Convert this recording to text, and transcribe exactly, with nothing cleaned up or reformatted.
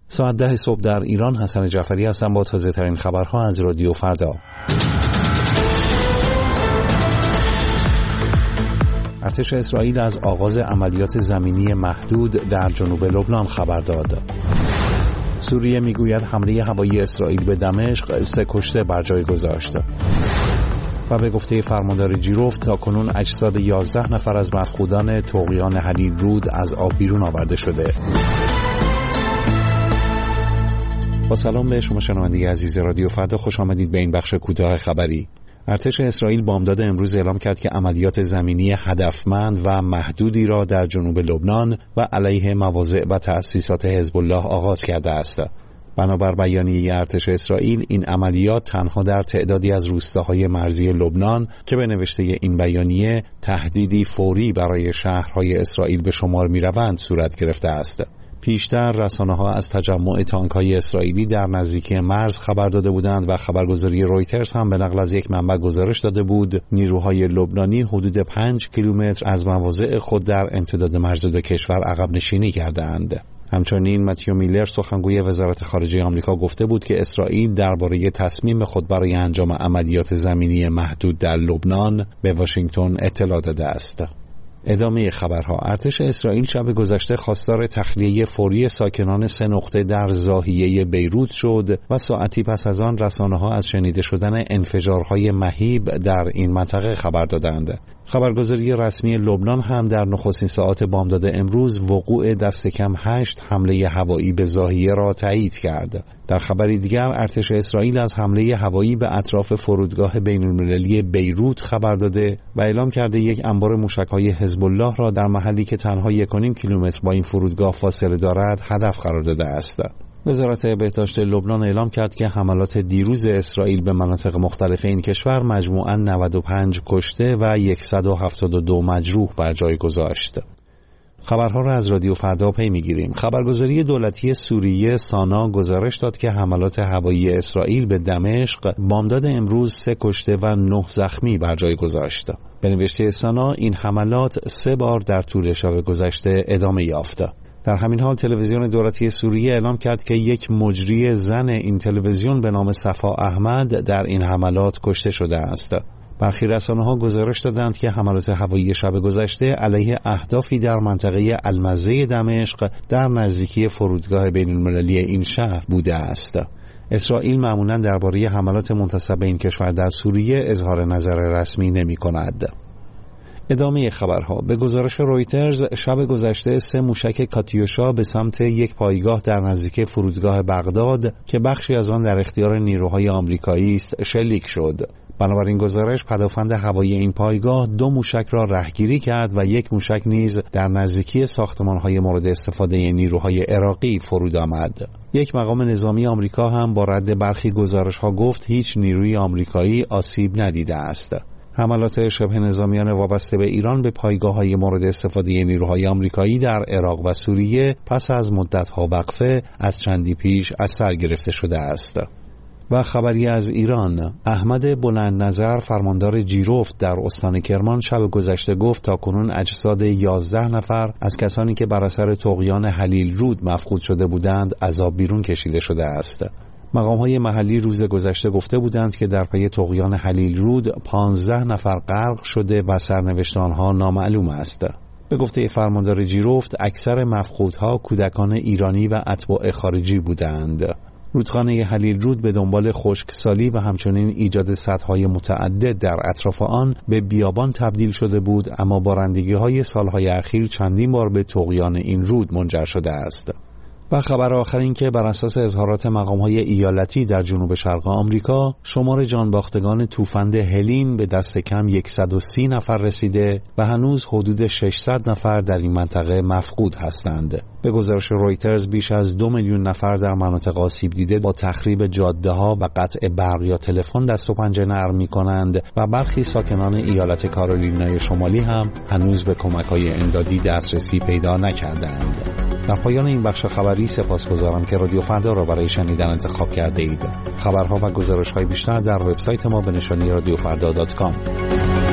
ساعت ده صبح در ایران. حسن جعفری هستم با تازه ترین خبرها از رادیو فردا. ارتش اسرائیل از آغاز عملیات زمینی محدود در جنوب لبنان خبر داد. سوریه میگوید حمله هوایی اسرائیل به دمشق سه کشته بر جای گذاشت. و به گفته فرماندار جیروف تاکنون اجساد یازده نفر از مفقودان طغیان هلیل رود از آب بیرون آورده شده. با سلام به شما شنوندگان عزیز رادیو فردا، خوش آمدید به این بخش کوتاه خبری. ارتش اسرائیل بامداد امروز اعلام کرد که عملیات زمینی هدفمند و محدودی را در جنوب لبنان و علیه مواضع و تأسیسات حزب الله آغاز کرده است. بنابر بیانیه ارتش اسرائیل، این عملیات تنها در تعدادی از روستاهای مرزی لبنان که به نوشته این بیانیه تهدیدی فوری برای شهرهای اسرائیل به شمار می‌روند صورت گرفته است. پیشتر رسانه‌ها از تجمع تانک‌های اسرائیلی در نزدیکی مرز خبر داده بودند و خبرگزاری رویترز هم به نقل از یک منبع گزارش داده بود نیروهای لبنانی حدود پنج کیلومتر از مواضع خود در امتداد مرز دو کشور عقب نشینی کردند. همچنین متیو میلر سخنگوی وزارت خارجه آمریکا گفته بود که اسرائیل درباره تصمیم خود برای انجام عملیات زمینی محدود در لبنان به واشنگتن اطلاع داده است. ادامه خبرها. ارتش اسرائیل شب گذشته خواستار تخلیه فوری ساکنان سه نقطه در ضاحیه بیروت شد و ساعتی پس از آن رسانه‌ها از شنیده شدن انفجارهای مهیب در این منطقه خبر دادند. خبرگزاری رسمی لبنان هم در نخستین ساعات بامداد امروز وقوع دست کم هشت حمله هوایی به ضاحیه را تایید کرد. در خبری دیگر ارتش اسرائیل از حمله هوایی به اطراف فرودگاه بین‌المللی بیروت خبر داده و اعلام کرده یک انبار موشک‌های حزب الله را در محلی که تنها یک و نیم کیلومتر با این فرودگاه فاصله دارد هدف قرار داده است. وزارت بهداشت لبنان اعلام کرد که حملات دیروز اسرائیل به مناطق مختلف این کشور مجموعاً نود و پنج کشته و صد و هفتاد و دو مجروح بر جای گذاشت. خبرها را از رادیو فردا پی می‌گیریم. خبرگزاری دولتی سوریه سانا گزارش داد که حملات هوایی اسرائیل به دمشق بامداد امروز سه کشته و نه زخمی بر جای گذاشت. به نوشته سانا این حملات سه بار در طول شب گذشته ادامه یافت. در همین حال تلویزیون دولتی سوریه اعلام کرد که یک مجری زن این تلویزیون به نام صفا احمد در این حملات کشته شده است. برخی رسانه‌ها گزارش دادند که حملات هوایی شب گذشته علیه اهدافی در منطقه المزه دمشق در نزدیکی فرودگاه بین‌المللی این شهر بوده است. اسرائیل معمولاً درباره حملات منتسب به این کشور در سوریه اظهار نظر رسمی نمی‌کند. ادامه خبرها. به گزارش رویترز شب گذشته سه موشک کاتیوشا به سمت یک پایگاه در نزدیکی فرودگاه بغداد که بخشی از آن در اختیار نیروهای آمریکایی است شلیک شد. بنابراین گزارش پدافند هوایی این پایگاه دو موشک را رهگیری کرد و یک موشک نیز در نزدیکی ساختمان‌های مورد استفاده نیروهای عراقی فرود آمد. یک مقام نظامی آمریکا هم با رد برخی گزارش‌ها گفت هیچ نیروی آمریکایی آسیب ندیده است. حملات شبه نظامیان وابسته به ایران به پایگاه‌های مورد استفاده نیروهای آمریکایی در عراق و سوریه پس از مدت‌ها وقفه از چندی پیش از سر گرفته شده است. و خبری از ایران. احمد بلندنظر فرماندار جیروف در استان کرمان شب گذشته گفت تاکنون اجساد یازده نفر از کسانی که بر اثر طغیان هلیل رود مفقود شده بودند از آب بیرون کشیده شده است. مقام‌های محلی روز گذشته گفته بودند که در پی طغیان هلیل رود پانزده نفر غرق شده و سرنوشت آنها نامعلوم است. به گفته فرماندار جیروفت اکثر مفقودها کودکان ایرانی و اتباع خارجی بودند. رودخانه هلیل رود به دنبال خشکسالی و همچنین ایجاد سدهای متعدد در اطراف آن به بیابان تبدیل شده بود، اما بارندگی‌های سالهای اخیر چندین بار به طغیان این رود منجر شده است. و خبر آخر این که بر اساس اظهارات مقام‌های ایالتی در جنوب شرق آمریکا شمار جانباختگان توفند هلین به دست کم صد و سی نفر رسیده و هنوز حدود ششصد نفر در این منطقه مفقود هستند. به گزارش رویترز بیش از دو میلیون نفر در مناطق آسیب دیده با تخریب جاده‌ها و قطع برق یا تلفن دست و پنجه نرم می‌کنند و برخی ساکنان ایالت کارولینای شمالی هم هنوز به کمک‌های امدادی دسترسی پیدا نکردند. در پایان این بخش خبری سپاسگزارم که رادیو فردا را برای شنیدن انتخاب کرده اید. خبرها و گزارش‌های بیشتر در وبسایت ما به نشانی رادیو فردا دات کام.